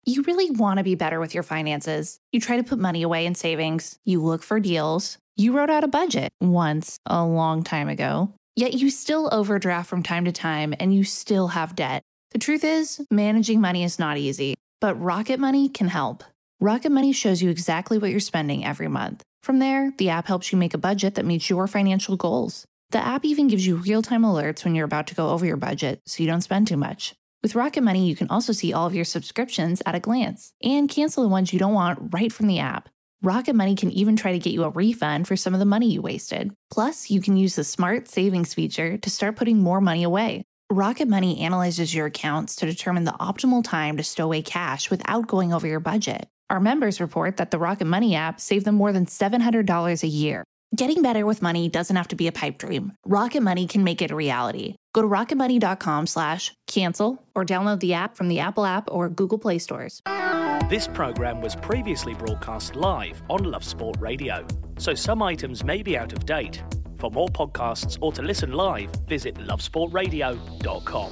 You really want to be better with your finances. You try to put money away in savings. You look for deals. You wrote out a budget once a long time ago. Yet you still overdraft from time to time and you still have debt. The truth is, managing money is not easy, but Rocket Money can help. Rocket Money shows you exactly what you're spending every month. From there, the app helps you make a budget that meets your financial goals. The app even gives you real-time alerts when you're about to go over your budget so you don't spend too much. With Rocket Money, you can also see all of your subscriptions at a glance and cancel the ones you don't want right from the app. Rocket Money can even try to get you a refund for some of the money you wasted. Plus, you can use the Smart Savings feature to start putting more money away. Rocket Money analyzes your accounts to determine the optimal time to stow away cash without going over your budget. Our members report that the Rocket Money app saved them more than $700 a year. Getting better with money doesn't have to be a pipe dream. Rocket Money can make it a reality. Go to rocketmoney.com/cancel or download the app from the Apple App or Google Play stores. This program was previously broadcast live on Love Sport Radio, so some items may be out of date. For more podcasts or to listen live, visit lovesportradio.com.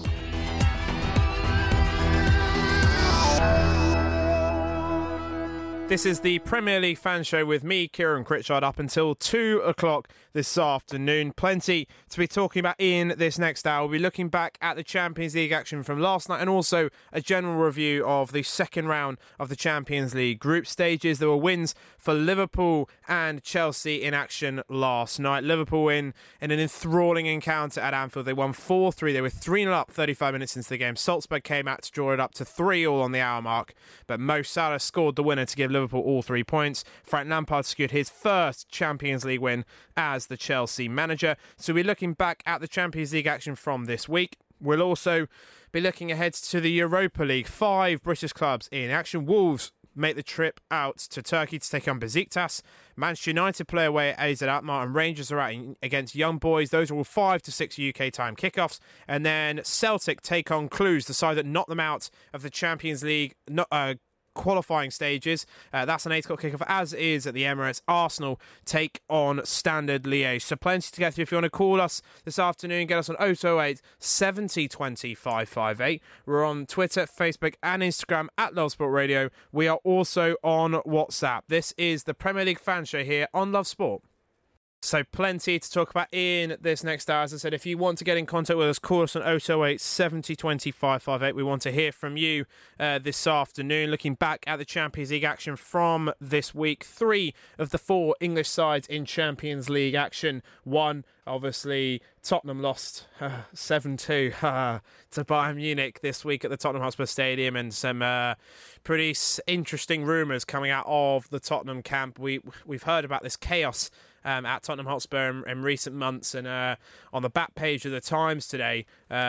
This is the Premier League Fan Show with me, Kieran Critchard, up until 2 o'clock this afternoon. Plenty to be talking about in this next hour. We'll be looking back at the Champions League action from last night and also a general review of the second round of the Champions League group stages. There were wins for Liverpool and Chelsea in action last night. Liverpool win in an enthralling encounter at Anfield. They won 4-3. They were 3-0 up 35 minutes into the game. Salzburg came out to draw it up to 3-3 on the hour mark, but Mo Salah scored the winner to give Liverpool all 3 points. Frank Lampard secured his first Champions League win as the Chelsea manager. So we're looking back at the Champions League action from this week. We'll also be looking ahead to the Europa League. 5 British clubs in action. Wolves make the trip out to Turkey to take on Besiktas. Manchester United play away at AZ Alkmaar and Rangers are out against Young Boys. Those are all 5 to 6 UK time kickoffs. And then Celtic take on Cluj, the side that knocked them out of the Champions League qualifying stages. That's an 8 o'clock kickoff, as is at the Emirates. Arsenal take on Standard Liège. So plenty to get through. If you want to call us this afternoon, get us on 0208 70 20 558. We're on Twitter, Facebook and Instagram at Love Sport Radio. We are also on WhatsApp. This is the Premier League Fan Show here on Love Sport. So plenty to talk about in this next hour. As I said, if you want to get in contact with us, call us on 0208 70 20 558. We want to hear from you this afternoon. Looking back at the Champions League action from this week. 3 of the 4 English sides in Champions League action won. Obviously, Tottenham lost 7-2 to Bayern Munich this week at the Tottenham Hotspur Stadium, and some pretty interesting rumours coming out of the Tottenham camp. We've heard about this chaos at Tottenham Hotspur in recent months, and on the back page of the Times today,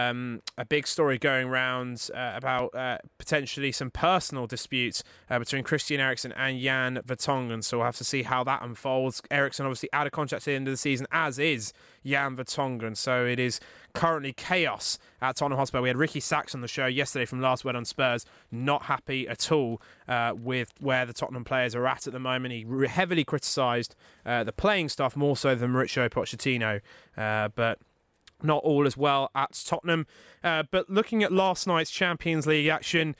a big story going around about potentially some personal disputes between Christian Eriksen and Jan Vertonghen. So we'll have to see how that unfolds. Eriksen obviously out of contract at the end of the season, as is Jan Vertonghen. So it is currently chaos at Tottenham Hotspur. We had Ricky Sachs on the show yesterday from Last Word on Spurs, not happy at all with where the Tottenham players are at the moment. He heavily criticised the playing staff more so than Mauricio Pochettino, but not all as well at Tottenham. But looking at last night's Champions League action,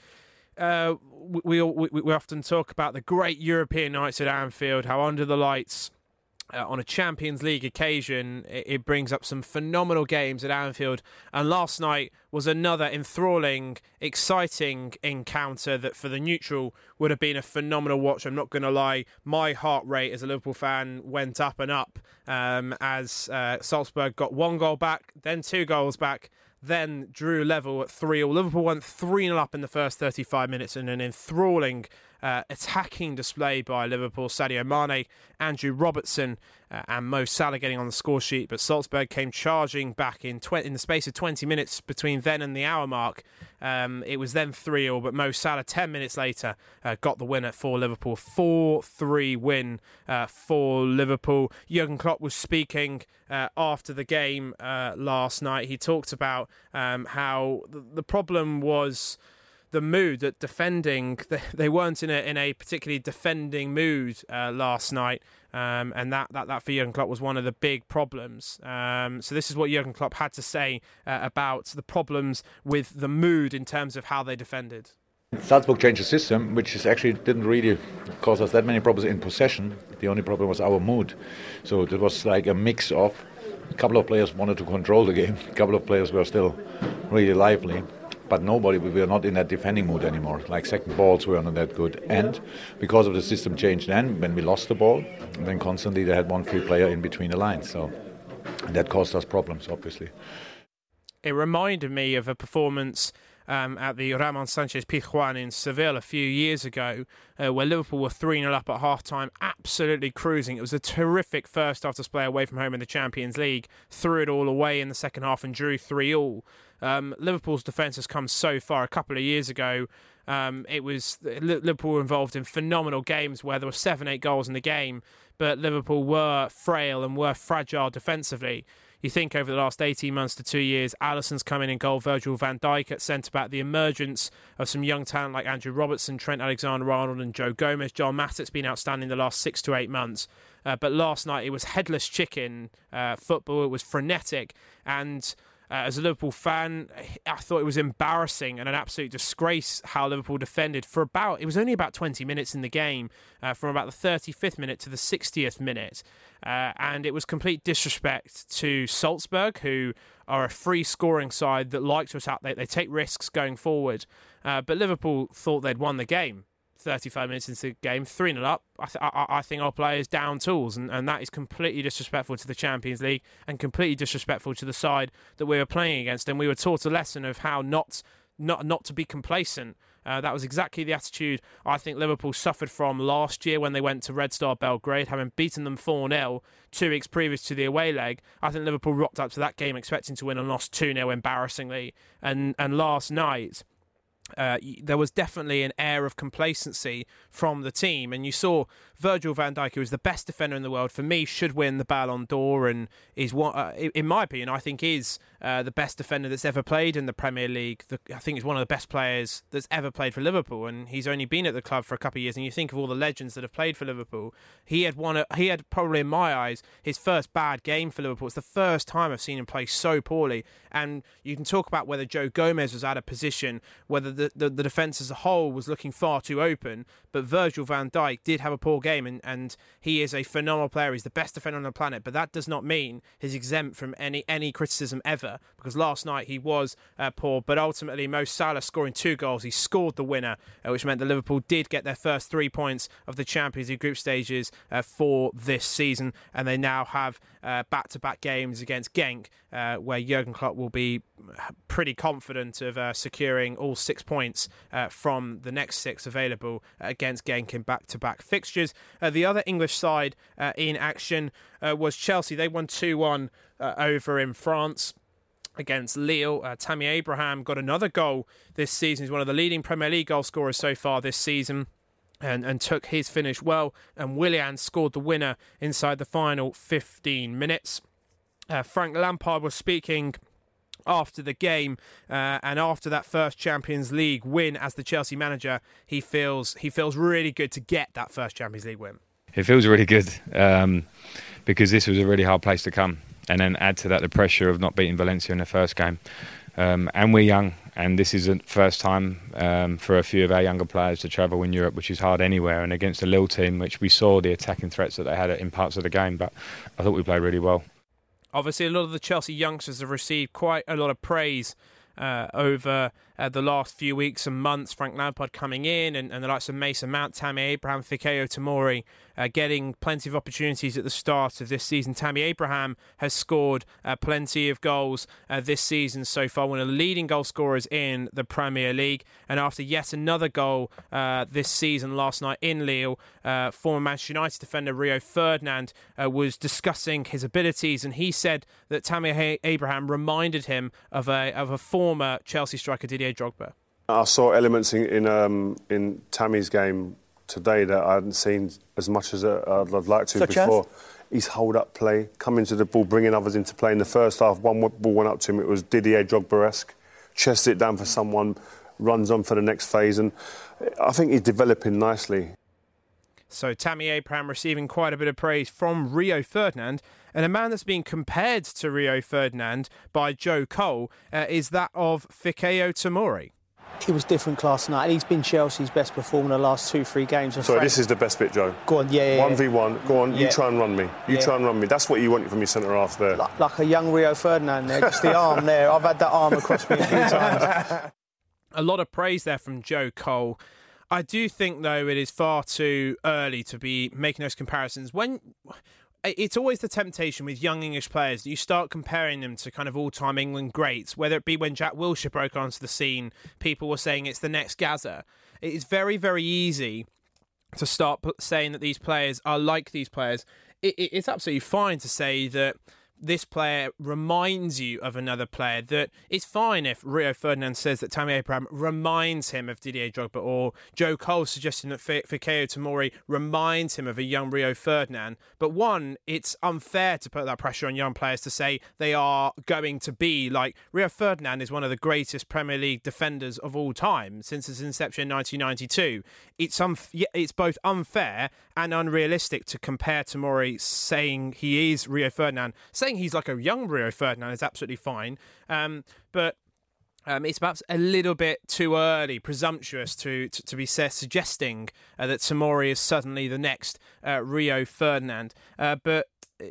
we often talk about the great European nights at Anfield, how under the lights on a Champions League occasion, it brings up some phenomenal games at Anfield. And last night was another enthralling, exciting encounter that for the neutral would have been a phenomenal watch. I'm not going to lie, my heart rate as a Liverpool fan went up and up as Salzburg got 1 goal back, then 2 goals back, then drew level at 3-3. Liverpool went 3-0 up in the first 35 minutes in an enthralling attacking display by Liverpool. Sadio Mane, Andrew Robertson and Mo Salah getting on the score sheet, but Salzburg came charging back in the space of 20 minutes between then and the hour mark. It was then 3-3, but Mo Salah 10 minutes later got the winner for Liverpool. 4-3 win for Liverpool. Jurgen Klopp was speaking after the game last night. He talked about how the problem was the mood, that defending, they weren't in a particularly defending mood last night, and that for Jurgen Klopp was one of the big problems. So this is what Jurgen Klopp had to say about the problems with the mood in terms of how they defended. Salzburg changed the system, which is actually didn't really cause us that many problems in possession. The only problem was our mood. So it was like a mix of a couple of players wanted to control the game, a couple of players were still really lively, but we were not in that defending mood anymore. Like second balls were not that good. And because of the system change then, when we lost the ball, then constantly they had one free player in between the lines. So that caused us problems, obviously. It reminded me of a performance at the Ramon Sanchez Pizjuan in Seville a few years ago, where Liverpool were 3-0 up at half-time, absolutely cruising. It was a terrific first half display away from home in the Champions League, threw it all away in the second half and drew 3-3. Liverpool's defence has come so far. A couple of years ago, it was Liverpool were involved in phenomenal games where there were 7-8 goals in the game, but Liverpool were frail and were fragile defensively. You think over the last 18 months to 2 years, Alisson's come in goal, Virgil van Dijk at centre-back, the emergence of some young talent like Andrew Robertson, Trent Alexander-Arnold and Joe Gomez. Joel Matip's been outstanding the last 6 to 8 months. But last night it was headless chicken football. It was frenetic. And as a Liverpool fan, I thought it was embarrassing and an absolute disgrace how Liverpool defended for it was only about 20 minutes in the game, from about the 35th minute to the 60th minute. And it was complete disrespect to Salzburg, who are a free-scoring side that like to attack. They take risks going forward. But Liverpool thought they'd won the game. 35 minutes into the game, 3-0 up. I think our players down tools, and that is completely disrespectful to the Champions League and completely disrespectful to the side that we were playing against. And we were taught a lesson of how not to be complacent. That was exactly the attitude I think Liverpool suffered from last year when they went to Red Star Belgrade, having beaten them 4-0 2 weeks previous to the away leg. I think Liverpool rocked up to that game expecting to win and lost 2-0 embarrassingly. And last night, there was definitely an air of complacency from the team, and you saw Virgil van Dijk, who is the best defender in the world, for me should win the Ballon d'Or, and is one, in my opinion, I think is the best defender that's ever played in the Premier League. I think he's one of the best players that's ever played for Liverpool, and he's only been at the club for a couple of years. And you think of all the legends that have played for Liverpool, he had probably in my eyes his first bad game for Liverpool. It's the first time I've seen him play so poorly, and you can talk about whether Joe Gomez was out of position, whether the defence as a whole was looking far too open, but Virgil van Dijk did have a poor game, and he is a phenomenal player. He's the best defender on the planet, but that does not mean he's exempt from any criticism ever, because last night he was poor. But ultimately, Mo Salah scoring 2 goals, he scored the winner, which meant that Liverpool did get their first 3 points of the Champions League group stages for this season, and they now have back-to-back games against Genk, where Jurgen Klopp will be pretty confident of securing all 6 points from the next 6 available against Genk in back-to-back fixtures. The other English side in action was Chelsea. They won 2-1 over in France against Lille. Tammy Abraham got another goal this season. He's one of the leading Premier League goal scorers so far this season, and took his finish well. And Willian scored the winner inside the final 15 minutes. Frank Lampard was speaking after the game, and after that first Champions League win as the Chelsea manager, he feels really good to get that first Champions League win. It feels really good because this was a really hard place to come, and then add to that the pressure of not beating Valencia in the first game. And we're young, and this is the first time for a few of our younger players to travel in Europe, which is hard anywhere, and against a Lille team, which we saw the attacking threats that they had in parts of the game, but I thought we played really well. Obviously, a lot of the Chelsea youngsters have received quite a lot of praise over the last few weeks and months. Frank Lampard coming in, and the likes of Mason Mount, Tammy Abraham, Fikayo Tomori getting plenty of opportunities at the start of this season. Tammy Abraham has scored plenty of goals this season so far, one of the leading goal scorers in the Premier League. And after yet another goal this season last night in Lille, former Manchester United defender Rio Ferdinand was discussing his abilities, and he said that Tammy Abraham reminded him of a former Chelsea striker, Didier Drogba. I saw elements in Tammy's game today that I hadn't seen as much as I'd like to before. His hold-up play, coming to the ball, bringing others into play. In the first half, one ball went up to him. It was Didier Drogba-esque. Chests it down for someone, runs on for the next phase. And I think he's developing nicely. So Tammy Abraham receiving quite a bit of praise from Rio Ferdinand. And a man that's being compared to Rio Ferdinand by Joe Cole is that of Fikayo Tomori. He was different class tonight. He's been Chelsea's best performer in the last 2-3 games. Sorry, this is the best bit, Joe. Go on, yeah. 1v1, go on, you try and run me. Try and run me. That's what you want from your centre-half there. Like a young Rio Ferdinand there, just the arm there. I've had that arm across me a few times. A lot of praise there from Joe Cole. I do think, though, it is far too early to be making those comparisons. It's always the temptation with young English players that you start comparing them to kind of all-time England greats, whether it be when Jack Wilshere broke onto the scene, people were saying it's the next Gazza. It is very, very easy to start saying that these players are like these players. It's absolutely fine to say that this player reminds you of another player, that it's fine if Rio Ferdinand says that Tammy Abraham reminds him of Didier Drogba, or Joe Cole suggesting that Fikayo Tomori reminds him of a young Rio Ferdinand. But one, it's unfair to put that pressure on young players to say they are going to be like Rio Ferdinand is one of the greatest Premier League defenders of all time since its inception in 1992. It's both unfair and unrealistic to compare Tomori saying he is Rio Ferdinand. Saying he's like a young Rio Ferdinand is absolutely fine, but it's perhaps a little bit too early, presumptuous to be suggesting that Tomori is suddenly the next Rio Ferdinand. But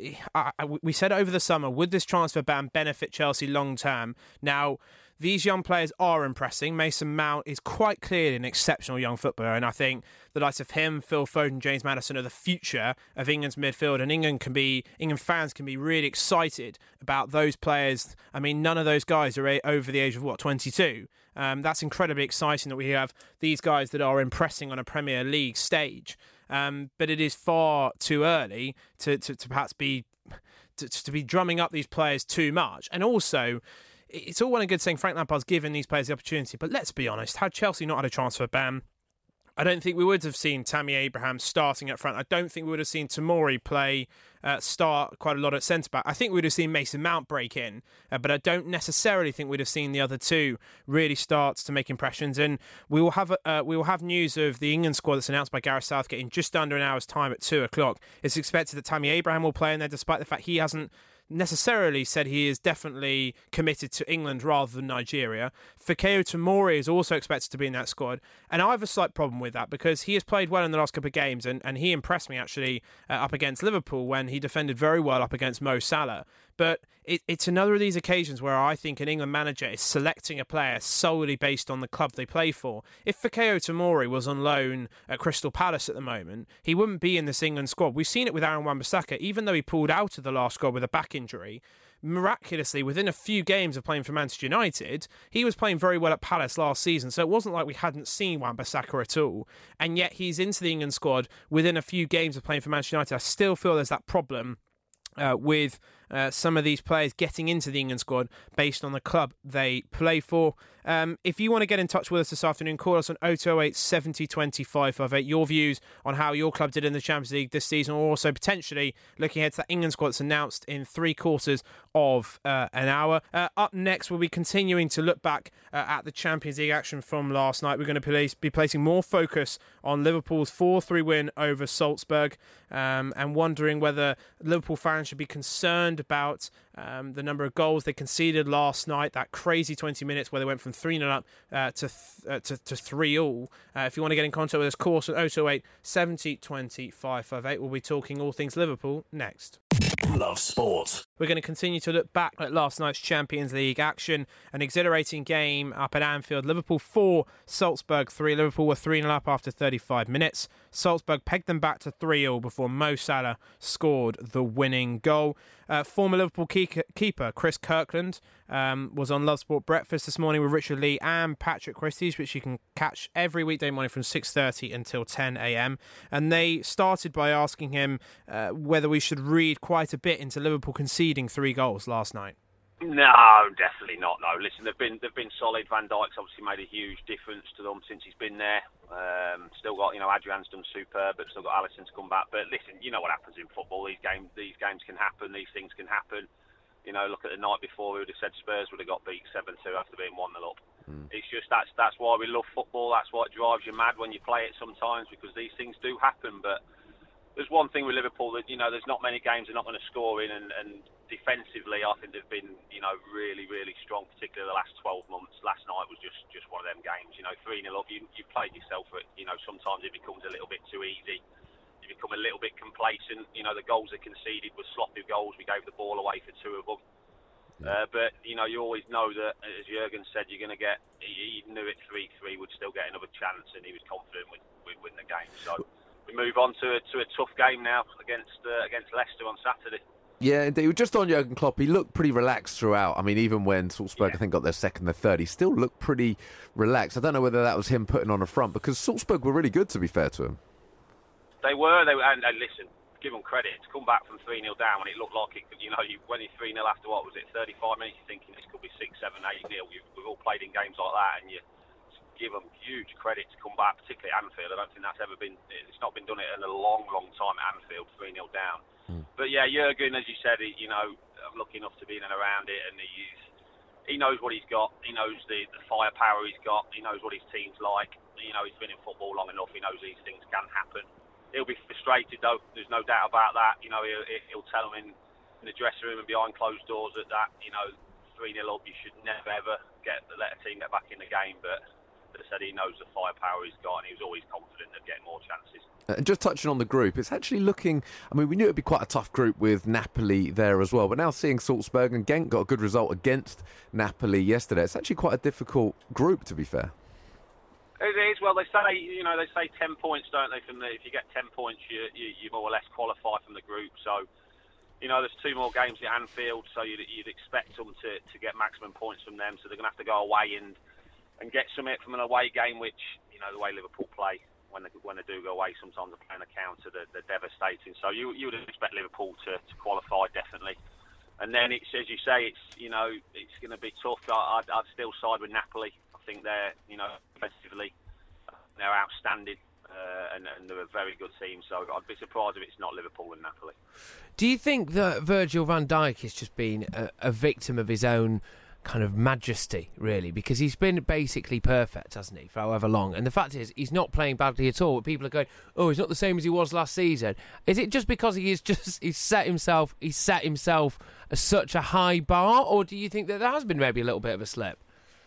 we said over the summer, would this transfer ban benefit Chelsea long term? Now, these young players are impressing. Mason Mount is quite clearly an exceptional young footballer, and I think the likes of him, Phil Foden, James Maddison are the future of England's midfield, and England fans can be really excited about those players. I mean, none of those guys are over the age of 22. That's incredibly exciting that we have these guys that are impressing on a Premier League stage. But it is far too early to perhaps be drumming up these players too much, and also, it's all well and good saying Frank Lampard's given these players the opportunity, but let's be honest, had Chelsea not had a transfer ban, I don't think we would have seen Tammy Abraham starting up front. I don't think we would have seen Tomori start quite a lot at centre-back. I think we would have seen Mason Mount break in, but I don't necessarily think we'd have seen the other two really start to make impressions. And we will have news of the England squad that's announced by Gareth Southgate in just under an hour's time at 2:00. It's expected that Tammy Abraham will play in there, despite the fact he hasn't necessarily said he is definitely committed to England rather than Nigeria. Fikayo Tomori is also expected to be in that squad, and I have a slight problem with that because he has played well in the last couple of games, and he impressed me actually up against Liverpool when he defended very well up against Mo Salah. But it's another of these occasions where I think an England manager is selecting a player solely based on the club they play for. If Fikayo Tomori was on loan at Crystal Palace at the moment, he wouldn't be in this England squad. We've seen it with Aaron Wan-Bissaka, even though he pulled out of the last squad with a back injury. Miraculously, within a few games of playing for Manchester United, he was playing very well at Palace last season, so it wasn't like we hadn't seen Wan-Bissaka at all. And yet he's into the England squad within a few games of playing for Manchester United. I still feel there's that problem with some of these players getting into the England squad based on the club they play for. If you want to get in touch with us this afternoon, call us on 0208 70 20 558. Your views on how your club did in the Champions League this season, or also potentially looking ahead to that England squad that's announced in 3/4 of an hour. Up next, we'll be continuing to look back at the Champions League action from last night. We're going to be placing more focus on Liverpool's 4-3 win over Salzburg, and wondering whether Liverpool fans should be concerned about the number of goals they conceded last night, that crazy 20 minutes where they went from 3-0 up to 3-all. If you want to get in contact with us, call us at 0208 70 20 558. We'll be talking all things Liverpool next. Love Sport. We're going to continue to look back at last night's Champions League action. An exhilarating game up at Anfield. Liverpool 4, Salzburg 3. Liverpool were 3-0 up after 35 minutes. Salzburg pegged them back to 3-all before Mo Salah scored the winning goal. Former Liverpool keeper Chris Kirkland was on Love Sport Breakfast this morning with Richard Lee and Patrick Christys, which you can catch every weekday morning from 6:30 until 10 a.m. And they started by asking him whether we should read quite a bit into Liverpool conceding 3 goals last night. No, definitely not. No, listen, they've been solid. Van Dijk's obviously made a huge difference to them since he's been there. Still got, Adrian's done superb, but still got Alisson to come back. But listen, you know what happens in football. These games can happen. These things can happen. Look at the night before. We would have said Spurs would have got beat 7-2 after being 1-0 up. It's just that's why we love football. That's what drives you mad when you play it sometimes, because these things do happen. But there's one thing with Liverpool that there's not many games they're not going to score in, and defensively, I think they've been, really, really strong, particularly the last 12 months. Last night was just one of them games. 3-0 up, you played yourself for it. Sometimes it becomes a little bit too easy. You become a little bit complacent. The goals they conceded were sloppy goals. We gave the ball away for 2 of them. But, you always know that, as Jurgen said, you're going to get, he knew at 3-3 would still get another chance, and he was confident we'd win the game. So we move on to a tough game now against Leicester on Saturday. Yeah, indeed. Just on Jurgen Klopp, he looked pretty relaxed throughout. I mean, even when Salzburg, I think, got their second, their third, he still looked pretty relaxed. I don't know whether that was him putting on a front, because Salzburg were really good, to be fair to him. They were, and listen, give them credit. To come back from 3-0 down when it looked like it, when you're 3-0 after, what was it, 35 minutes, you're thinking this could be 6, 7, 8-0. We've all played in games like that, and you give them huge credit to come back, particularly at Anfield. I don't think that's ever been, it's not been done in a long, long time at Anfield, 3-0 down. But yeah, Jurgen, as you said, I'm lucky enough to be in and around it, and he knows what he's got. He knows the firepower he's got. He knows what his team's like. He's been in football long enough. He knows these things can happen. He'll be frustrated, though. There's no doubt about that. He'll tell them in the dressing room and behind closed doors that 3-0 up, you should never, ever let a team get back in the game. But as I said, he knows the firepower he's got, and he was always confident of getting more chances. And just touching on the group, it's actually looking... I mean, we knew it would be quite a tough group with Napoli there as well, but now seeing Salzburg, and Genk got a good result against Napoli yesterday, it's actually quite a difficult group, to be fair. It is. Well, they say 10 points, don't they? If you get 10 points, you more or less qualify from the group. So, there's 2 more games at Anfield, so you'd expect them to get maximum points from them. So they're going to have to go away and get something from an away game, which, the way Liverpool play, when they do go away, sometimes they're playing a counter, they're devastating. So you would expect Liverpool to qualify, definitely. And then it's, as you say, it's going to be tough. I'd still side with Napoli. I think they're, defensively, they're outstanding, and they're a very good team. So I'd be surprised if it's not Liverpool and Napoli. Do you think that Virgil van Dijk has just been a victim of his own kind of majesty, really? Because he's been basically perfect, hasn't he, for however long? And the fact is, he's not playing badly at all. People are going, oh, he's not the same as he was last season. Is it just because he's set himself as such a high bar, or do you think that there has been maybe a little bit of a slip?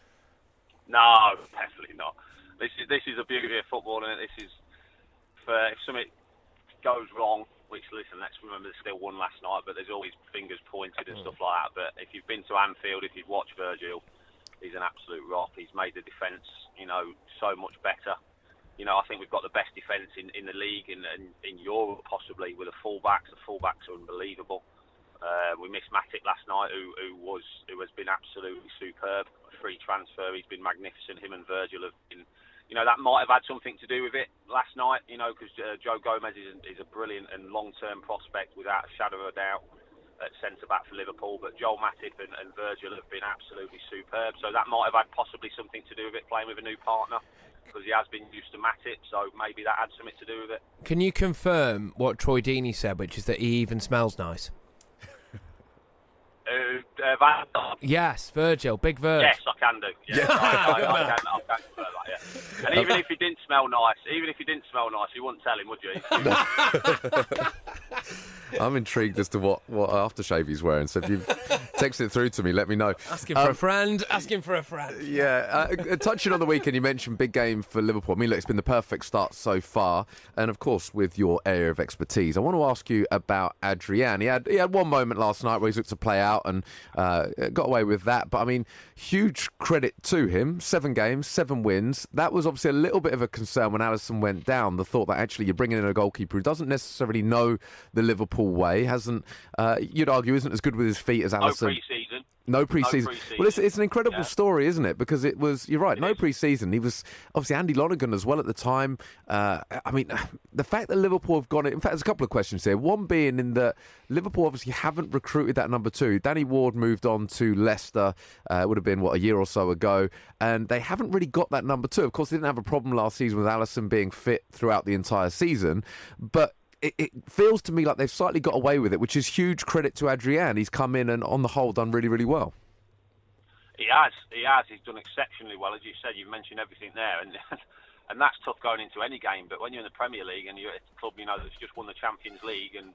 No, definitely not. This is the beauty of football, and this is if something goes wrong. Which, listen, let's remember there's still one last night, but there's always fingers pointed and stuff like that. But if you've been to Anfield, if you've watched Virgil, he's an absolute rock. He's made the defence, so much better. I think we've got the best defence in the league and in Europe, possibly, with the fullbacks. The fullbacks are unbelievable. We missed Matic last night, who has been absolutely superb. A free transfer, he's been magnificent. Him and Virgil have been... that might have had something to do with it last night, because Joe Gomez is a brilliant and long-term prospect without a shadow of a doubt at centre-back for Liverpool. But Joel Matip and Virgil have been absolutely superb. So that might have had possibly something to do with it, playing with a new partner, because he has been used to Matip. So maybe that had something to do with it. Can you confirm what Troy Deeney said, which is that he even smells nice? Van Dijk. Yes, Virgil, big Virg. Yes, I can do. Yeah, I can confirm that, yeah. And even if he didn't smell nice, you wouldn't tell him, would you? I'm intrigued as to what aftershave he's wearing. So if you text it through to me, let me know. Ask him for a friend. Yeah. Touching on the weekend, you mentioned big game for Liverpool. I mean, look, it's been the perfect start so far. And of course, with your area of expertise, I want to ask you about Adrian. He had one moment last night where he looked to play out and got away with that. But I mean, huge credit to him. 7 games, 7 wins. That was obviously a little bit of a concern when Alisson went down. The thought that actually you're bringing in a goalkeeper who doesn't necessarily know the Liverpool way, you'd argue, isn't as good with his feet as Alisson. No pre-season. Well, it's an incredible story, isn't it? Because it was, you're right, no pre-season. He was obviously Andy Lonergan as well at the time. I mean, the fact that Liverpool have gone... In fact, there's a couple of questions here. One being in that Liverpool obviously haven't recruited that number 2. Danny Ward moved on to Leicester. It would have been, a year or so ago. And they haven't really got that number 2. Of course, they didn't have a problem last season with Alisson being fit throughout the entire season. But it feels to me like they've slightly got away with it, which is huge credit to Adrian. He's come in and, on the whole, done really, really well. He has. He's done exceptionally well. As you said, you've mentioned everything there. And that's tough going into any game. But when you're in the Premier League and you're at a club, that's just won the Champions League and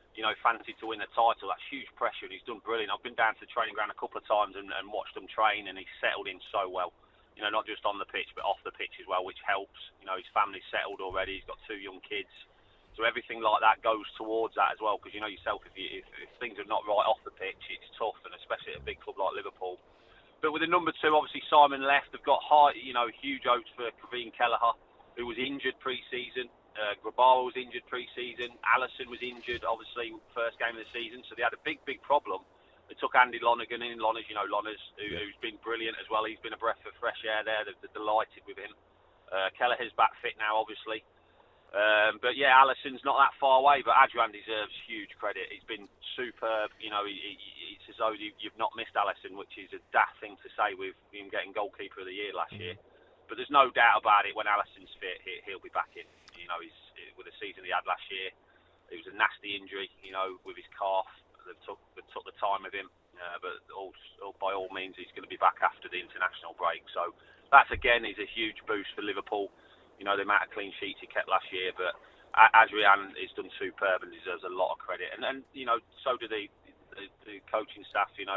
fancied to win the title. That's huge pressure, and he's done brilliant. I've been down to the training ground a couple of times and watched him train, and he's settled in so well. Not just on the pitch, but off the pitch as well, which helps. His family's settled already. He's got 2 young kids. So everything like that goes towards that as well, because yourself, if things are not right off the pitch, it's tough, and especially at a big club like Liverpool. But with the number 2, obviously Simon left. They've got huge hopes for Kevin Kelleher, who was injured pre-season. Grabara was injured pre-season. Alisson was injured, obviously, first game of the season. So they had a big problem. They took Andy Lonergan in. Lonners, who's been brilliant as well. He's been a breath of fresh air there. They're delighted with him. Kelleher's back fit now, obviously. But yeah, Alisson's not that far away, but Adrian deserves huge credit. He's been superb. It's as though you've not missed Alisson, which is a daft thing to say with him getting goalkeeper of the year last year. But there's no doubt about it, when Alisson's fit, he'll be back in. He's with the season he had last year. It was a nasty injury, with his calf. They took the time with him, but by all means, he's going to be back after the international break. So that, again, is a huge boost for Liverpool. The amount of clean sheets he kept last year, but Adrian has done superb and deserves a lot of credit. And so do the coaching staff, the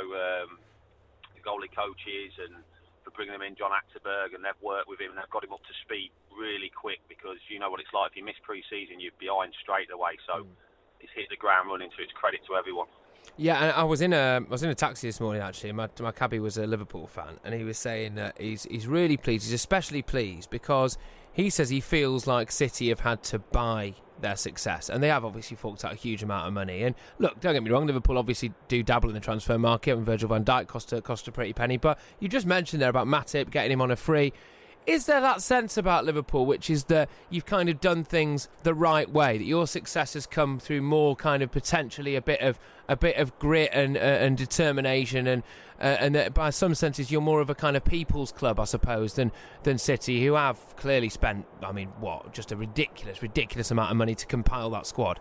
goalie coaches, and for bringing them in, John Achterberg, and they've worked with him and they've got him up to speed really quick, because you know what it's like. If you miss pre-season, you're behind straight away. So he's hit the ground running, so it's credit to everyone. Yeah, and I was in a taxi this morning, actually. My cabbie was a Liverpool fan, and he was saying that he's really pleased. He's especially pleased because he says he feels like City have had to buy their success, and they have obviously forked out a huge amount of money. And look, don't get me wrong, Liverpool obviously do dabble in the transfer market, and Virgil van Dijk cost a pretty penny. But you just mentioned there about Matip getting him on a free. Is there that sense about Liverpool, which is that you've kind of done things the right way, that your success has come through more kind of potentially a bit of grit and determination, and that by some senses you're more of a kind of people's club, I suppose, than City, who have clearly spent, just a ridiculous amount of money to compile that squad?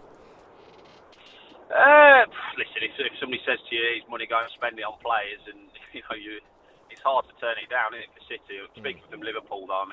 Listen, if somebody says to you, "Is money going to spend it on players?" and it's hard to turn it down, isn't it, for City? Speaking from Liverpool, though,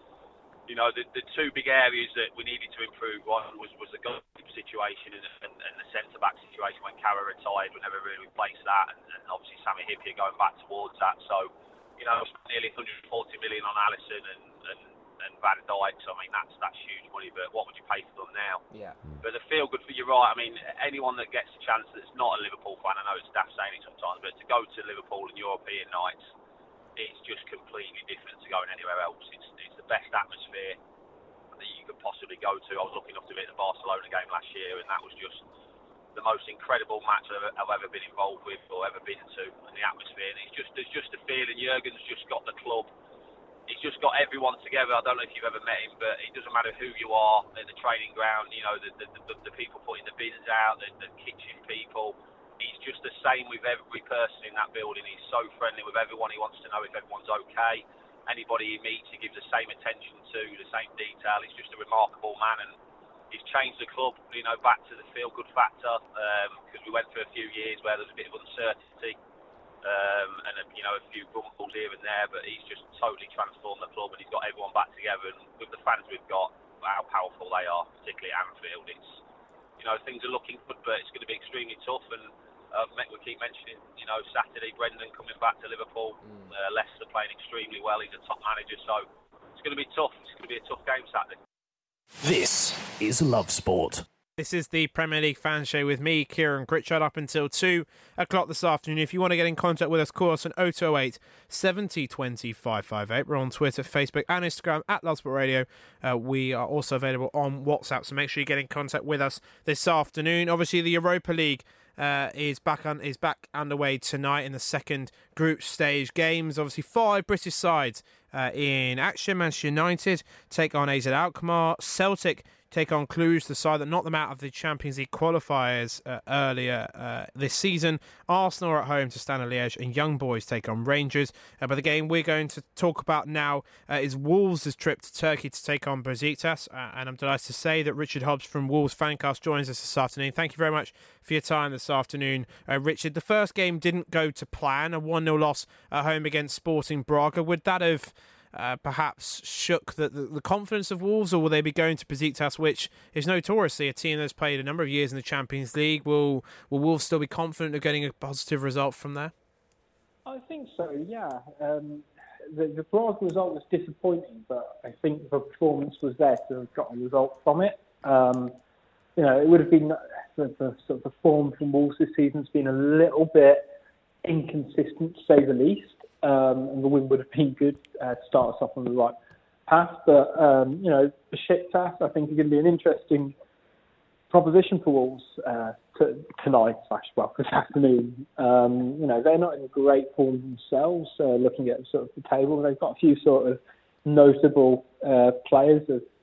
the 2 big areas that we needed to improve, one was the goalkeeper situation and the centre-back situation when Carra retired. We never really replaced that, and obviously Sami Hyypiä going back towards that. So, nearly 140 million on Alisson and Van Dijk. So, that's huge money, but what would you pay for them now? Yeah. But the feel-good, you're right. Anyone that gets a chance that's not a Liverpool fan, I know it's daft saying it sometimes, but to go to Liverpool and European nights, it's just completely different to going anywhere else. It's the best atmosphere that you could possibly go to. I was lucky enough to be at the Barcelona game last year, and that was just the most incredible match I've ever been involved with or ever been to. And the atmosphere, and there's just a feeling. Jurgen's just got the club. He's just got everyone together. I don't know if you've ever met him, but it doesn't matter who you are at the training ground. The people putting the bins out, the kitchen people. He's just the same with every person in that building. He's so friendly with everyone. He wants to know if everyone's okay. Anybody he meets, he gives the same attention to, the same detail. He's just a remarkable man, and he's changed the club, back to the feel-good factor, because we went through a few years where there was a bit of uncertainty and a few grumbles here and there, but he's just totally transformed the club, and he's got everyone back together. And with the fans we've got, how powerful they are, particularly at Anfield, it's things are looking good, but it's going to be extremely tough. And we keep mentioning, Saturday, Brendan coming back to Liverpool, Leicester playing extremely well. He's a top manager, so it's going to be tough. It's going to be a tough game Saturday. This is Love Sport. This is the Premier League Fan Show with me, Kieran Critchard, up until 2 o'clock this afternoon. If you want to get in contact with us, call us on 0208 70 20 558. We're on Twitter, Facebook and Instagram at Love Sport Radio. We are also available on WhatsApp, so make sure you get in contact with us this afternoon. Obviously, the Europa League is back underway tonight in the second group stage games. Obviously, 5 British sides in action. Manchester United take on AZ Alkmaar. Celtic take on Cluj, the side that knocked them out of the Champions League qualifiers earlier this season. Arsenal are at home to Standard Liège, and Young Boys take on Rangers. But the game we're going to talk about now is Wolves' trip to Turkey to take on Besiktas. And I'm delighted to say that Richard Hobbs from Wolves Fancast joins us this afternoon. Thank you very much for your time this afternoon, Richard. The first game didn't go to plan, a 1-0 loss at home against Sporting Braga. Would that have perhaps shook the confidence of Wolves, or will they be going to Besiktas, which is notoriously a team that's played a number of years in the Champions League? Will Wolves still be confident of getting a positive result from there? I think so, yeah. The Prague result was disappointing, but I think the performance was there to have got a result from it. It would have been the form from Wolves this season has been a little bit inconsistent, to say the least. And the win would have been good to start us off on the right path. But Besiktas, I think, are going to be an interesting proposition for Wolves tonight, this afternoon. They're not in a great form themselves. Looking at sort of the table, they've got a few sort of notable players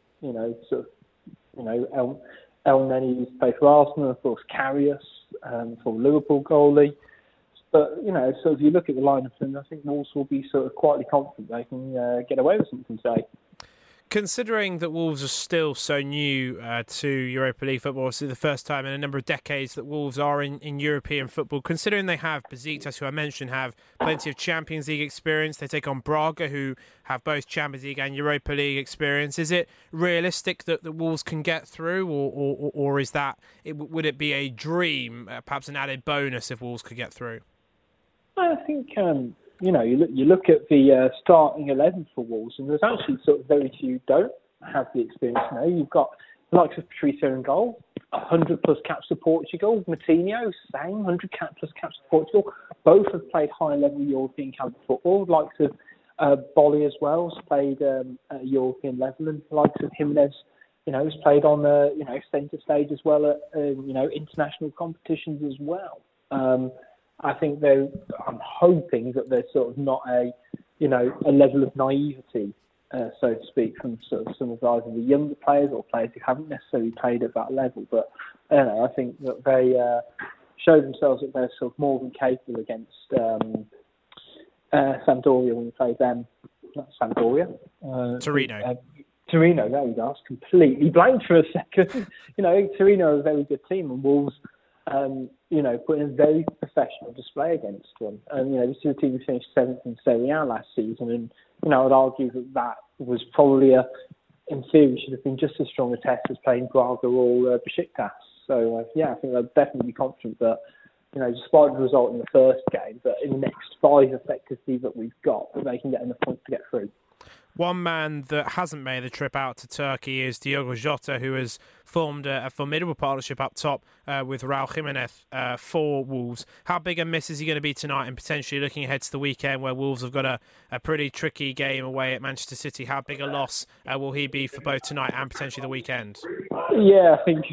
El Neni, who's played for Arsenal, of course, Karius, for Liverpool goalie. But, so if you look at the lineup, then I think Wolves will be sort of quietly confident they can get away with something today. Considering that Wolves are still so new to Europa League football, it's the first time in a number of decades that Wolves are in European football, considering they have Besiktas, who I mentioned, have plenty of Champions League experience, they take on Braga, who have both Champions League and Europa League experience. Is it realistic that the Wolves can get through, or is that would it be a dream, perhaps an added bonus if Wolves could get through? I think, you look at the starting 11 for Wolves, and there's actually sort of very few don't have the experience now. You've got the likes of Patricio in goal, 100-plus caps for Portugal. Matinho, same, 100-plus caps for Portugal. Both have played high-level European camp football. The likes of Bolly as well has played at European level, and the likes of Jimenez, has played on the centre stage as well at international competitions as well. I think I'm hoping that there's sort of not a level of naivety, so to speak, from sort of some of either the younger players or players who haven't necessarily played at that level. But I think that they show themselves that they're sort of more than capable against Sampdoria when we played them. Not Sampdoria. Torino. Torino, there we go. I was completely blanked for a second. Torino are a very good team, and Wolves put in a very professional display against them. And, this is a team who finished 7th in Serie A last season. And, I would argue that was probably in theory, should have been just as strong a test as playing Braga or Besiktas. So, I think they'll definitely be confident that, despite the result in the first game, that in the next 5 effectively that we've got, that they can get enough points to get through. One man that hasn't made the trip out to Turkey is Diogo Jota, who has formed a formidable partnership up top with Raul Jimenez for Wolves. How big a miss is he going to be tonight, and potentially looking ahead to the weekend where Wolves have got a pretty tricky game away at Manchester City? How big a loss will he be for both tonight and potentially the weekend? I think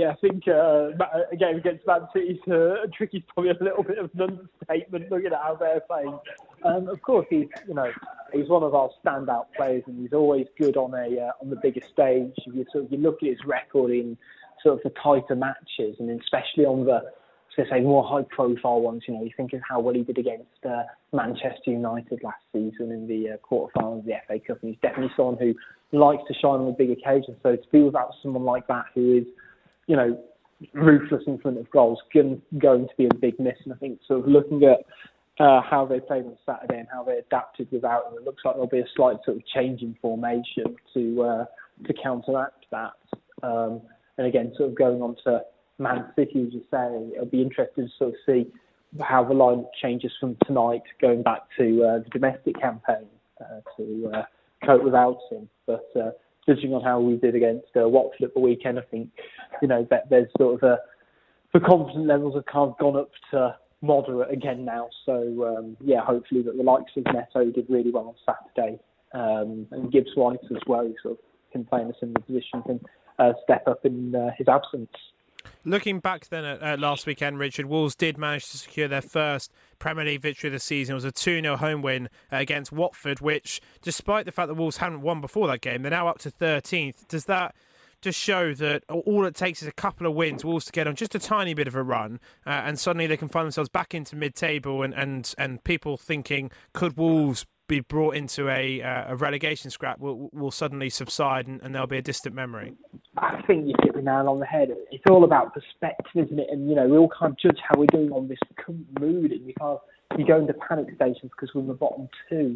a game against Man City is tricky, is probably a little bit of an understatement looking at how they're playing. Of course, he's one of our standout players, and he's always good on the bigger stage. You look at his record in sort of the tighter matches, and especially on the more high-profile ones. You think of how well he did against Manchester United last season in the quarterfinals of the FA Cup, and he's definitely someone who likes to shine on the big occasions. So to be without someone like that who is, ruthless in front of goals, going to be a big miss. And I think sort of looking at how they played on Saturday and how they adapted without him, it looks like there'll be a slight sort of change in formation to counteract that. And again, sort of going on to Man City, as you say, it'll be interesting to sort of see how the line changes from tonight, going back to the domestic campaign to cope without him. But judging on how we did against Watford at the weekend, I think that there's sort of the confidence levels have kind of gone up to moderate again now. So hopefully that the likes of Neto did really well on Saturday, and Gibbs White as well, who sort of can play in a similar position, can step up in his absence. Looking back then at last weekend, Richard, Wolves did manage to secure their first Premier League victory of the season. It was a 2-0 home win against Watford, which, despite the fact that Wolves hadn't won before that game, they're now up to 13th. Does that just show that all it takes is a couple of wins, Wolves to get on just a tiny bit of a run, and suddenly they can find themselves back into mid-table, and people thinking, could Wolves be brought into a relegation scrap will suddenly subside, and there'll be a distant memory? I think you hit the nail on the head. It's all about perspective, isn't it? And, we all can't judge how we're doing on this current mood, and you go into panic stations because we're in the bottom two.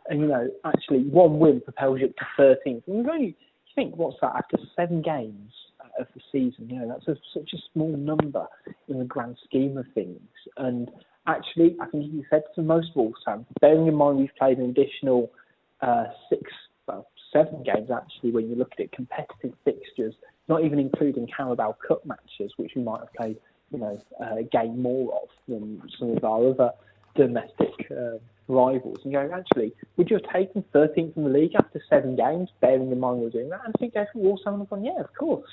And, actually one win propels you up to 13th. And we've only, you think, what's that, after 7 games of the season? That's such a small number in the grand scheme of things. And actually, I think you said to most Wolves fans, bearing in mind we've played an additional 7 games actually when you look at it, competitive fixtures, not even including Carabao Cup matches, which we might have played, a game more of than some of our other domestic rivals. And actually, would you have taken 13th in the league after 7 games, bearing in mind we're doing that? And I think every Wolves fan have gone, yeah, of course.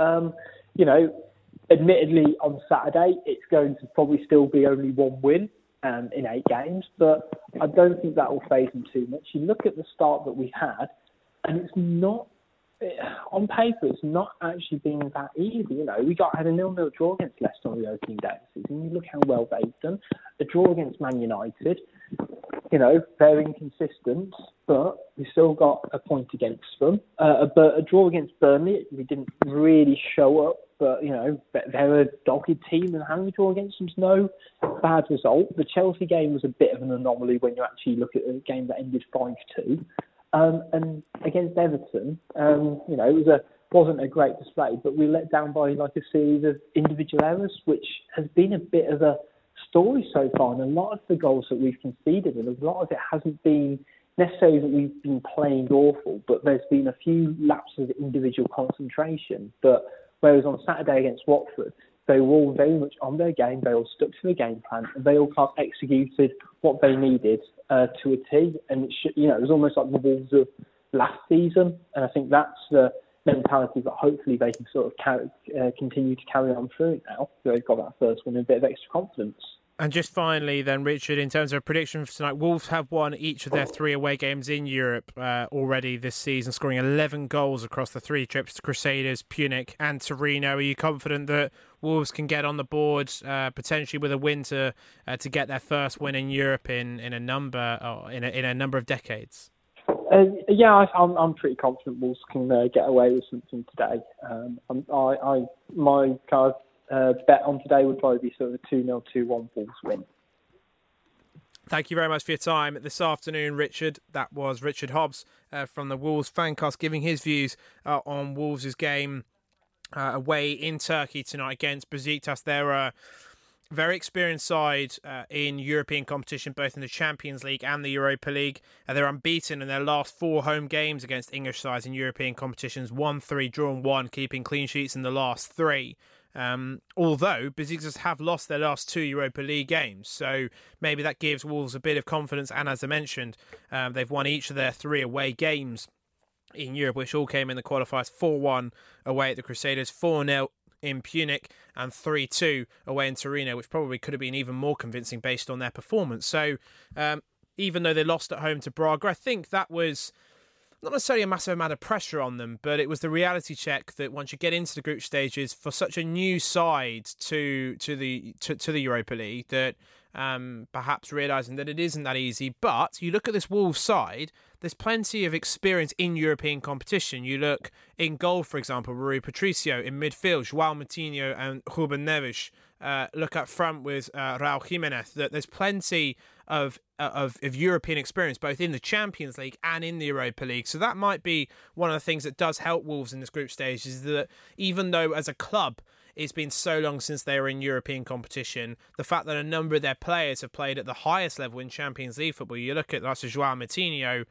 Admittedly, on Saturday, it's going to probably still be only 1 win in 8 games, but I don't think that will faze them too much. You look at the start that we had, and it's not, on paper, it's not actually been that easy. We had a 0-0 draw against Leicester on the opening day of the season. You look how well they've done. A draw against Man United, they're inconsistent, but we still got a point against them. But a draw against Burnley, we didn't really show up, but, they're a dogged team, and having a draw against them's no bad result. The Chelsea game was a bit of an anomaly when you actually look at a game that ended 5-2. And against Everton, it wasn't a great display, but we were let down by a series of individual errors, which has been a bit of a story so far. And a lot of the goals that we've conceded, and a lot of it hasn't been necessarily that we've been playing awful, but there's been a few lapses of individual concentration. But whereas on Saturday against Watford, they were all very much on their game, they all stuck to the game plan, and they all kind of executed what they needed to a T. And it was almost like the Wolves of last season. And I think that's the mentality that hopefully they can sort of continue to carry on through now. They've got that first one and a bit of extra confidence. And just finally then, Richard, in terms of prediction for tonight, Wolves have won each of their 3 away games in Europe already this season, scoring 11 goals across the 3 trips to Crusaders, Punic and Torino. Are you confident that Wolves can get on the board potentially with a win to get their first win in Europe in a number of decades? I'm pretty confident Wolves can get away with something today. My kind of bet on today would probably be sort of a 2-0, 2-1 Wolves win. Thank you very much for your time this afternoon, Richard. That was Richard Hobbs from the Wolves Fancast giving his views on Wolves' game away in Turkey tonight against Besiktas. They're a very experienced side in European competition, both in the Champions League and the Europa League. They're unbeaten in their last 4 home games against English sides in European competitions, 1-3, drawn 1, keeping clean sheets in the last 3. Although Besiktas have lost their last 2 Europa League games, so maybe that gives Wolves a bit of confidence. And as I mentioned, they've won each of their 3 away games in Europe, which all came in the qualifiers: 4-1 away at the Crusaders, 4-0 in Punic, and 3-2 away in Torino, which probably could have been even more convincing based on their performance. So even though they lost at home to Braga, I think that was not necessarily a massive amount of pressure on them, but it was the reality check that once you get into the group stages, for such a new side to the Europa League, that perhaps realising that it isn't that easy. But you look at this Wolves side, there's plenty of experience in European competition. You look in goal, for example, Rui Patricio; in midfield, João Moutinho and Ruben Neves. Look up front with Raul Jimenez. There's plenty of European experience, both in the Champions League and in the Europa League. So that might be one of the things that does help Wolves in this group stage, is that even though as a club it's been so long since they were in European competition, the fact that a number of their players have played at the highest level in Champions League football. You look at that's João Moutinho,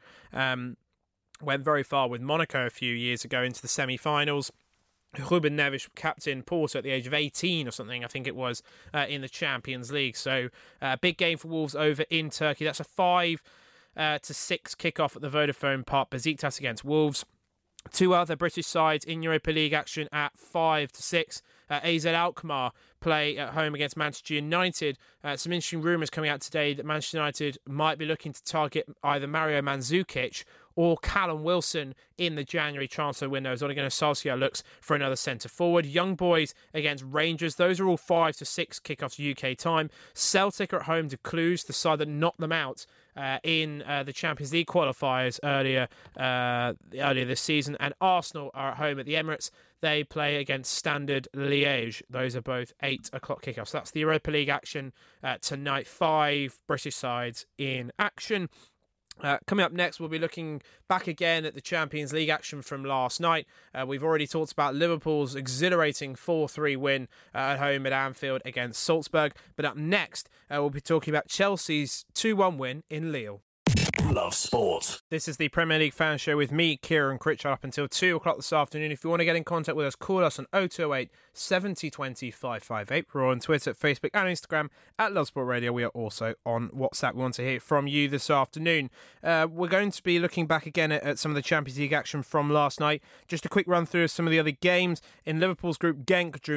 went very far with Monaco a few years ago into the semi-finals. Ruben Neves, captain Porto at the age of 18 or something, I think it was, in the Champions League. So big game for Wolves over in Turkey. That's a 5-6 kickoff at the Vodafone Park. Besiktas against Wolves. 2 other British sides in Europa League action at 5-6. AZ Alkmaar play at home against Manchester United. Some interesting rumours coming out today that Manchester United might be looking to target either Mario Mandzukic or Callum Wilson in the January transfer window, as Ole Gunnar Solskjaer looks for another centre-forward. Young Boys against Rangers. Those are all 5-6 kickoffs UK time. Celtic are at home to Cluj, the side that knocked them out in the Champions League qualifiers earlier this season. And Arsenal are at home at the Emirates. They play against Standard Liège. Those are both 8 o'clock kickoffs. That's the Europa League action tonight. 5 British sides in action. Coming up next, we'll be looking back again at the Champions League action from last night. We've already talked about Liverpool's exhilarating 4-3 win at home at Anfield against Salzburg. But up next, we'll be talking about Chelsea's 2-1 win in Lille. Love Sport. This is the Premier League Fan Show with me, Kieran Critchard, up until 2 o'clock this afternoon. If you want to get in contact with us, call us on 0208 70 20 558. We're on Twitter, Facebook and Instagram at Love Sport Radio. We are also on WhatsApp. We want to hear from you this afternoon. We're going to be looking back again at some of the Champions League action from last night. Just a quick run through of some of the other games. In Liverpool's group, Genk drew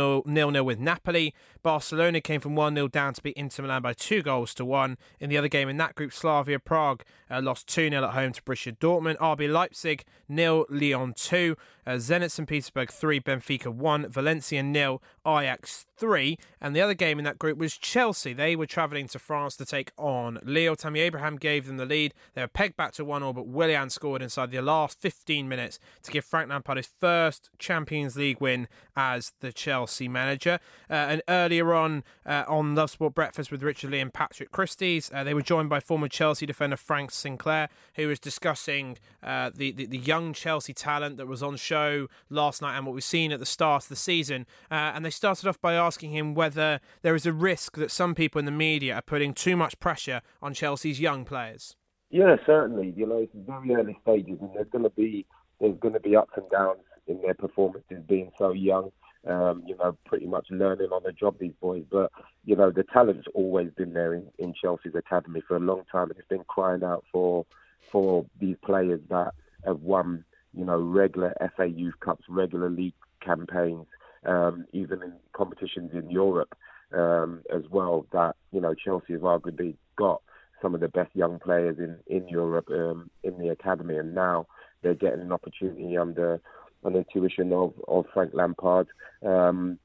0-0 with Napoli. Barcelona came from 1-0 down to beat Inter Milan by 2-1. In the other game in that group, Slavia Prague lost 2-0 at home to Borussia Dortmund. RB Leipzig 0, Lyon 2. Zenit St. Petersburg 3, Benfica 1. Valencia 0, Ajax 3. And the other game in that group was Chelsea. They were travelling to France to take on Lille. Tammy Abraham gave them the lead. They were pegged back to 1-0, but Willian scored inside the last 15 minutes to give Frank Lampard his first Champions League win as the Chelsea manager. And earlier on Love Sport Breakfast with Richard Lee and Patrick Christie's, they were joined by former Chelsea defender Frank Sinclair, who was discussing the young Chelsea talent that was on show last night and what we've seen at the start of the season. And they started off by asking him whether there is a risk that some people in the media are putting too much pressure on Chelsea's young players. Yeah, certainly. It's very early stages, and there's going to be ups and downs in their performances being so young. Pretty much learning on the job, these boys. But the talent's always been there in Chelsea's academy for a long time, and it's been crying out for these players that have won, regular FA Youth Cups, regular league campaigns, even in competitions in Europe as well. That Chelsea have arguably got some of the best young players in Europe in the academy, and now they're getting an opportunity under tuition of Frank Lampard. But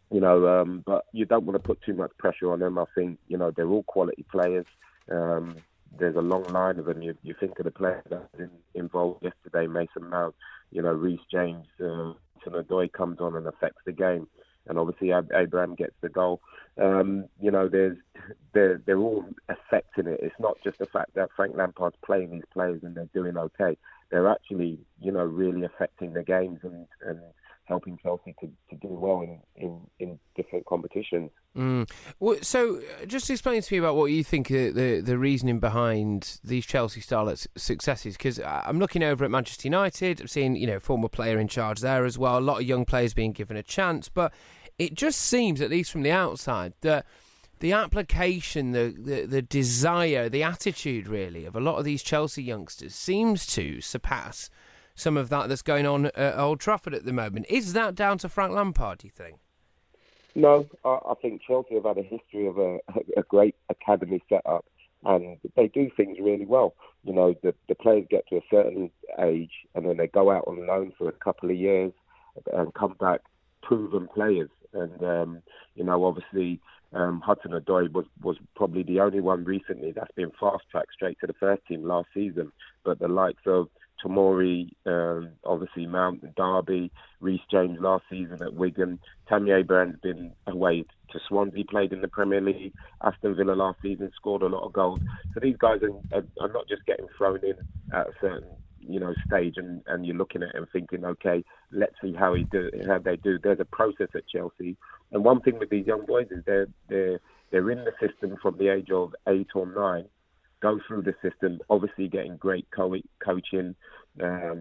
you don't want to put too much pressure on them. I think they're all quality players. There's a long line of them. You think of the players that were involved yesterday, Mason Mount, Reece James, Hudson-Odoi comes on and affects the game, and obviously Abraham gets the goal. They're all affecting it. It's not just the fact that Frank Lampard's playing these players and they're doing okay. They're actually, really affecting the games and helping Chelsea to do well in different competitions. Well, so just explain to me about what you think the reasoning behind these Chelsea-style successes, because I'm looking over at Manchester United, I'm seeing, former player in charge there as well, a lot of young players being given a chance, but it just seems, at least from the outside, that the application, the desire, the attitude, really, of a lot of these Chelsea youngsters seems to surpass some of that that's going on at Old Trafford at the moment. Is that down to Frank Lampard, do you think? No, I think Chelsea have had a history of a great academy setup, and they do things really well. The players get to a certain age, and then they go out on loan for a couple of years and come back proven players. And, obviously Hudson-Odoi was probably the only one recently that's been fast-tracked straight to the first team last season. But the likes of Tomori, obviously Mount, Derby, Reece James last season at Wigan. Tammy Abraham's been away to Swansea, played in the Premier League. Aston Villa last season, scored a lot of goals. So these guys are not just getting thrown in at a certain stage, and you're looking at it and thinking, okay, let's see how they do. There's a process at Chelsea, and one thing with these young boys is they're in the system from the age of 8 or 9. Go through the system, obviously getting great coaching, on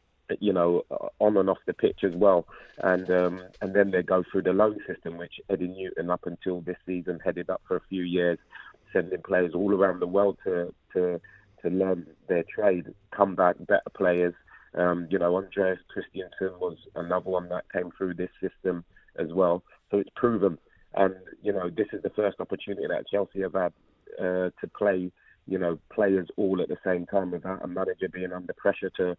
and off the pitch as well, and then they go through the loan system, which Eddie Newton up until this season headed up for a few years, sending players all around the world to learn their trade, come back better players. Andreas Christensen was another one that came through this system as well. So it's proven, and this is the first opportunity that Chelsea have had to play. Players all at the same time without a manager being under pressure to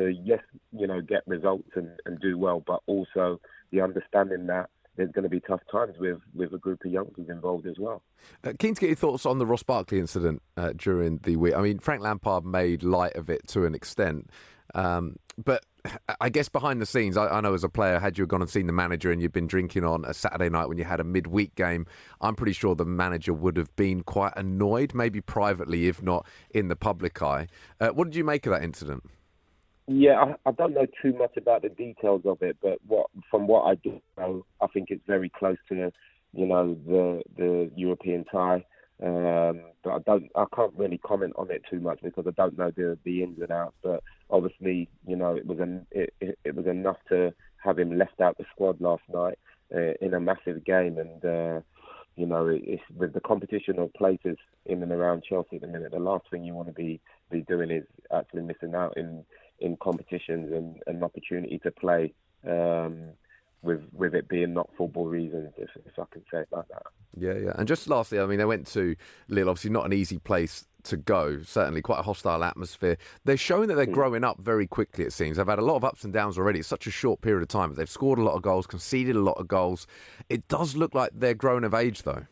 get results and do well, but also the understanding that there's going to be tough times with a group of youngsters involved as well. Keen to get your thoughts on the Ross Barkley incident during the week. I mean, Frank Lampard made light of it to an extent, but I guess behind the scenes, I know as a player, had you gone and seen the manager and you'd been drinking on a Saturday night when you had a midweek game, I'm pretty sure the manager would have been quite annoyed, maybe privately, if not in the public eye. What did you make of that incident? Yeah, I don't know too much about the details of it, but from what I do know, I think it's very close to, the European tie. But I can't really comment on it too much because I don't know the ins and outs. But obviously, it was enough to have him left out the squad last night in a massive game. And it's with the competition of places in and around Chelsea at the minute, the last thing you want to be doing is actually missing out in competitions and an opportunity to play. With it being not football reasons, if I can say it like that. Yeah. And just lastly, I mean, they went to Lille, obviously not an easy place to go, certainly quite a hostile atmosphere. They're showing that they're growing up very quickly, it seems. They've had a lot of ups and downs already. It's such a short period of time, but they've scored a lot of goals, conceded a lot of goals. It does look like they're growing of age, though.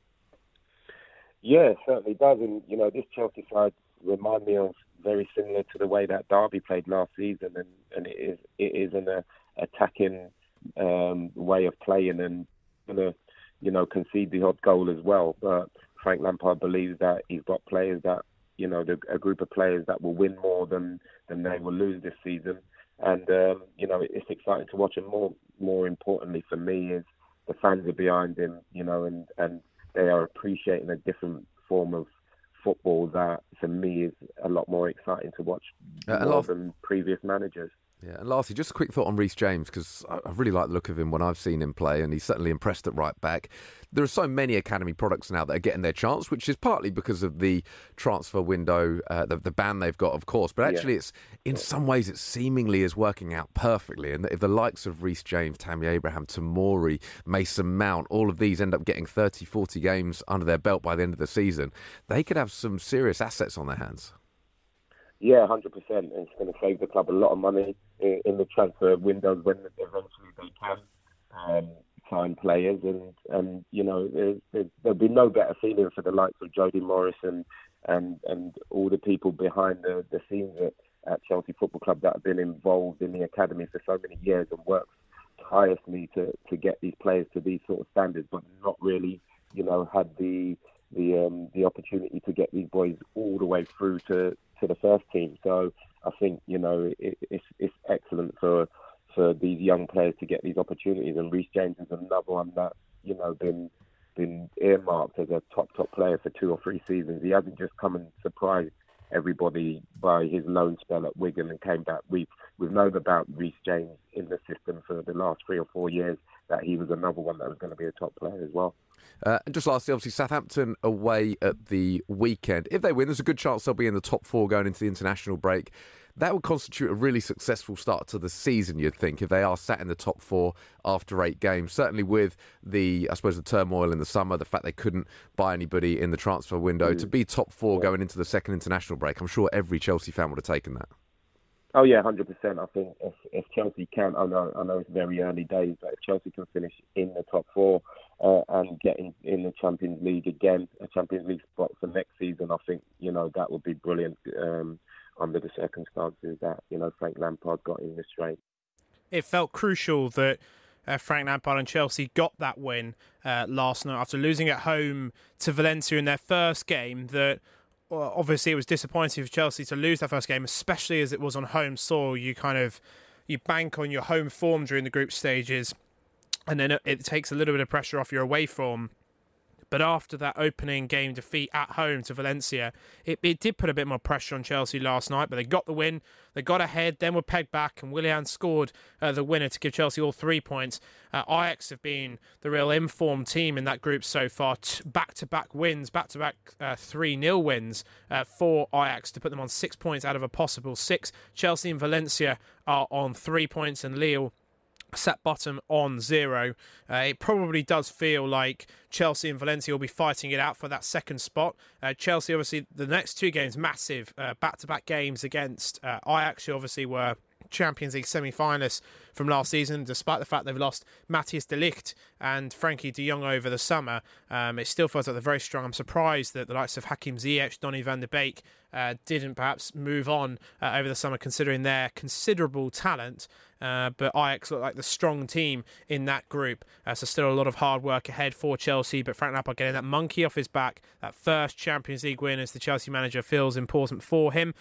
Yeah, it certainly does. And, this Chelsea side remind me of very similar to the way that Derby played last season. And it is an attacking way of playing and concede the odd goal as well. But Frank Lampard believes that he's got players that a group of players that will win more than they will lose this season. And it's exciting to watch. And more importantly for me is the fans are behind him. And they are appreciating a different form of football that for me is a lot more exciting to watch than previous managers. Yeah, and lastly, just a quick thought on Reece James, because I really like the look of him when I've seen him play, and he's certainly impressed at right back. There are so many academy products now that are getting their chance, which is partly because of the transfer window, the ban they've got, of course, but actually it's in some ways it seemingly is working out perfectly, and if the likes of Reece James, Tammy Abraham, Tomori, Mason Mount, all of these end up getting 30, 40 games under their belt by the end of the season, they could have some serious assets on their hands. Yeah, 100%. And it's going to save the club a lot of money in the transfer windows when eventually they can sign players. And there'll be no better feeling for the likes of Jody Morris and all the people behind the scenes at Chelsea Football Club that have been involved in the academy for so many years and worked tirelessly to get these players to these sort of standards, but not really, had the opportunity to get these boys all the way through to the first team. So I think it's excellent for these young players to get these opportunities. And Reece James is another one that been earmarked as a top player for 2 or 3 seasons. He hasn't just come and surprised everybody by his loan spell at Wigan and came back. We've known about Reece James in the system for the last 3 or 4 years, that he was another one that was going to be a top player as well. And just lastly, obviously, Southampton away at the weekend. If they win, there's a good chance they'll be in the top 4 going into the international break. That would constitute a really successful start to the season, you'd think, if they are sat in the top 4 after 8 games. Certainly with the turmoil in the summer, the fact they couldn't buy anybody in the transfer window. To be top 4 going into the second international break, I'm sure every Chelsea fan would have taken that. Oh yeah, 100%. I think if Chelsea can, I know it's very early days, but if Chelsea can finish in the top 4 and get in the Champions League again, a Champions League spot for next season, I think that would be brilliant under the circumstances that Frank Lampard got in this straight. It felt crucial that Frank Lampard and Chelsea got that win last night after losing at home to Valencia in their first game. That obviously it was disappointing for Chelsea to lose their first game, especially as it was on home soil. You bank on your home form during the group stages, and then it takes a little bit of pressure off your away form. But after that opening game defeat at home to Valencia, it did put a bit more pressure on Chelsea last night, but they got the win, they got ahead, then were pegged back, and Willian scored the winner to give Chelsea all 3 points. Ajax have been the real informed team in that group so far. Back-to-back wins, back-to-back 3-0 wins for Ajax to put them on 6 points out of a possible 6. Chelsea and Valencia are on 3 points, and Lille sat bottom on 0. It probably does feel like Chelsea and Valencia will be fighting it out for that second spot. Chelsea, obviously, the next 2 games, massive back-to-back games against Ajax, who obviously were Champions League semi-finalists from last season. Despite the fact they've lost Matthias de Ligt and Frankie de Jong over the summer, it still feels like they're very strong. I'm surprised that the likes of Hakim Ziyech, Donny van der Beek didn't perhaps move on over the summer, considering their considerable talent. But Ajax look like the strong team in that group. So still a lot of hard work ahead for Chelsea, but Frank Lampard getting that monkey off his back, that first Champions League win as the Chelsea manager, feels important for him.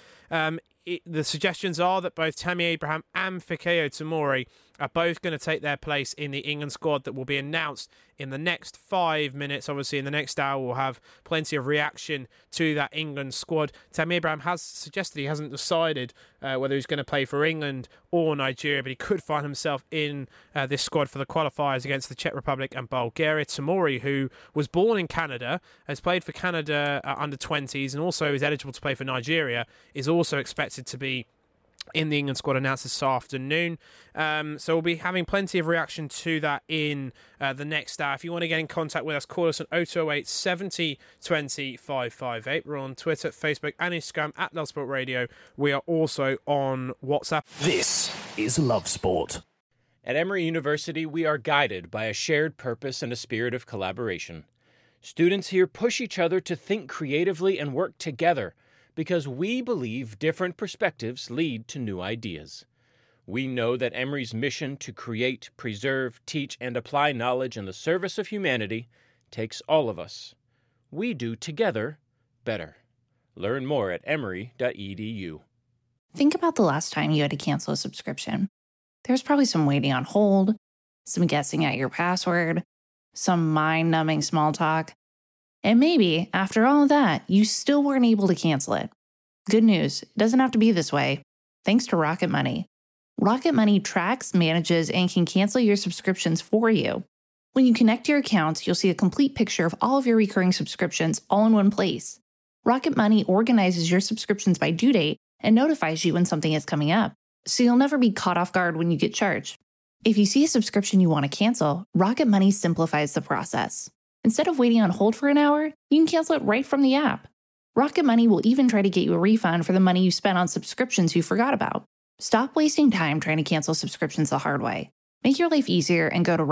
The suggestions are that both Tammy Abraham and Fikayo Tomori are both going to take their place in the England squad that will be announced in the next 5 minutes. Obviously, in the next hour, we'll have plenty of reaction to that England squad. Tammy Abraham has suggested he hasn't decided whether he's going to play for England or Nigeria, but he could find himself in this squad for the qualifiers against the Czech Republic and Bulgaria. Tomori, who was born in Canada, has played for Canada under 20s and also is eligible to play for Nigeria, is also expected to be in the England squad announced this afternoon. So we'll be having plenty of reaction to that in the next hour. If you want to get in contact with us, call us on 0208 70 20 558. We're on Twitter, Facebook and Instagram at Love Sport Radio. We are also on WhatsApp. This is Love Sport. At Emory University, we are guided by a shared purpose and a spirit of collaboration. Students here push each other to think creatively and work together, because we believe different perspectives lead to new ideas. We know that Emory's mission to create, preserve, teach, and apply knowledge in the service of humanity takes all of us. We do together better. Learn more at emory.edu. Think about the last time you had to cancel a subscription. There's probably some waiting on hold, some guessing at your password, some mind-numbing small talk. And maybe, after all of that, you still weren't able to cancel it. Good news, it doesn't have to be this way. Thanks to Rocket Money. Rocket Money tracks, manages, and can cancel your subscriptions for you. When you connect your accounts, you'll see a complete picture of all of your recurring subscriptions all in one place. Rocket Money organizes your subscriptions by due date and notifies you when something is coming up, so you'll never be caught off guard when you get charged. If you see a subscription you want to cancel, Rocket Money simplifies the process. Instead of waiting on hold for an hour, you can cancel it right from the app. Rocket Money will even try to get you a refund for the money you spent on subscriptions you forgot about. Stop wasting time trying to cancel subscriptions the hard way. Make your life easier and go to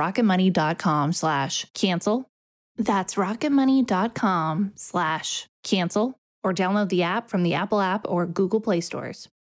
rocketmoney.com/cancel. That's rocketmoney.com/cancel, or download the app from the Apple app or Google Play stores.